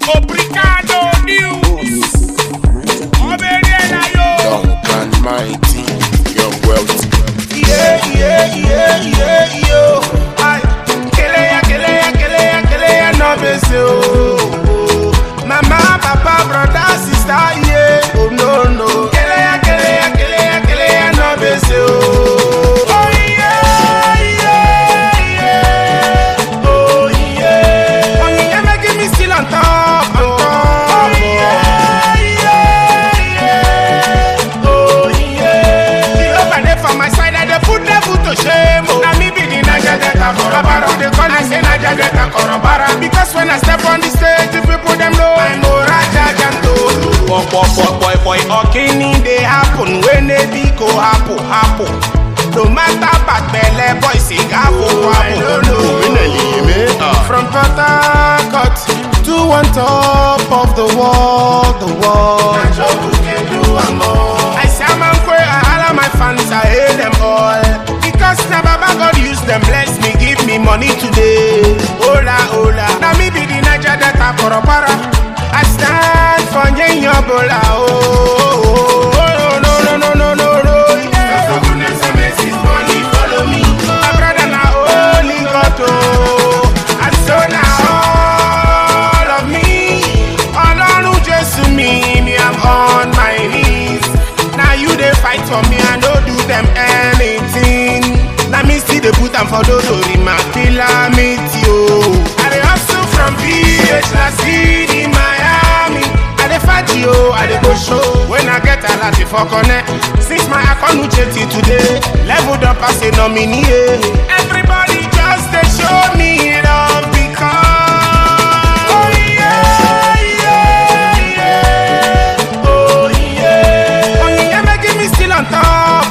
Obrigado News. Duncan Mighty, Young Wealth. Yeah, yo. Ay, keleya, no bese oh. Mama, papa, brother, sister, yeah. Oh no. Keleya, no bese oh. Oh yeah. Oh yeah. Oh yeah, making me still on top. Oh yeah. Oh yeah. The open day for my side, I dey put devil to shame. Now me be the Naija Delta Korobara. They call me say Naija Delta Korobara. Because when I step on the stage, the people them know I'm Raja Janto. Boy, okini dey happen when they be go happen. No matter bad belle, boy sing happen. From Port Harcourt to on top of the world. I say I'm all of my fans, I hate them all. Because now Baba God use them, bless me, give me money today. Hola, now me be the Naija Delta Korobara. I stand for Nyenyobola, oh, no. That's the goodness and mercy, money follow me. My brother now only got to. And so now all of me, all who just to me, I'm on my knees. Now you they fight for me, I don't do them anything. Now me see the put them for those who remain calamity, oh. I dey hustle from PH La City, Miami. I dey fight you, I dey go show. When I get a lot for connect. Since my account Ucheti today, leveled up as a nominee. Everybody just they show me love because oh yeah, making me still on top.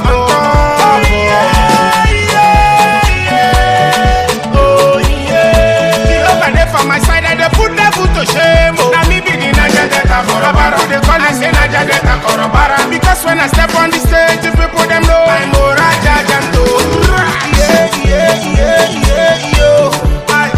For my side, I dey put devil to shame. Now me be the Naija Delta Korobara. They call me say Naija Delta Korobara. Because when I step on the stage, the people them know I'm Raja Janto. Yeah, yo. Ay,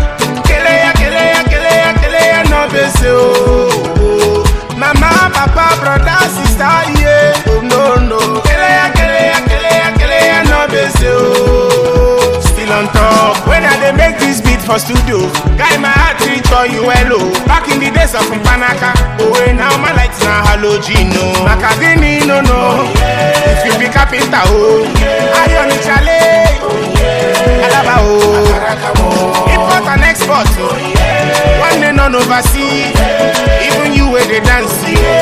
keleya, no bese oh. Mama, papa, brother, sister, yeah. Oh no. Keleya, no bese oh. Still on top. When I dey make this beat for studio, guy my heart reach for you hello. Back in the days of Mpanaka, oh now my lights na halogeno. Makadini no. If you be carpenter oh, iron chale, alaba oh, import and export oh, one day none oversee, even you where they dance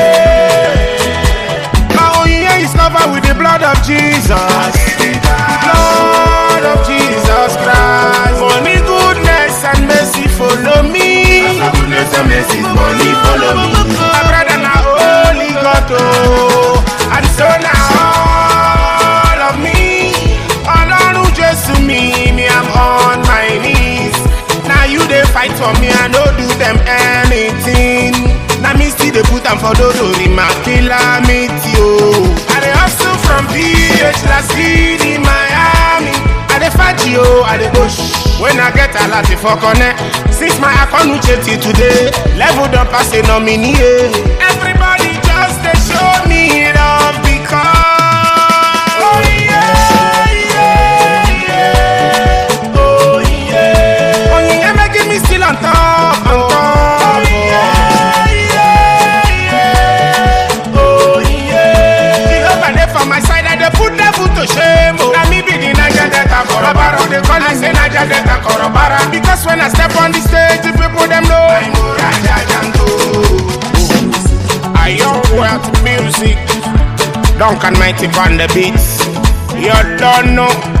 oh yeah, is covered with the blood of Jesus. Blood of Jesus Christ. Money, goodness and mercy follow me. Goodness and mercy, money follow me. My brother now only got to. And so now all of me, all who just to me, I'm on my knees. Now you they fight for me, I don't do them anything. Now me still they put them for those who remain calamity oh. I dey hustle from PH La City, Miami. I dey fight you, I dey push. When I get a lot for connect. Since my account Ucheti today, leveled up as a nominee. Everybody just they show me love because oh yeah, making me still on top. For my side, I dey put devil to shame. Now me be the Naija Delta Korobara. They call me say Naija Delta Korobara. Because when I step on the stage, the people them know I'm Raja Janto. I Young Wealth music, Duncan Mighty on the beats. You don't know.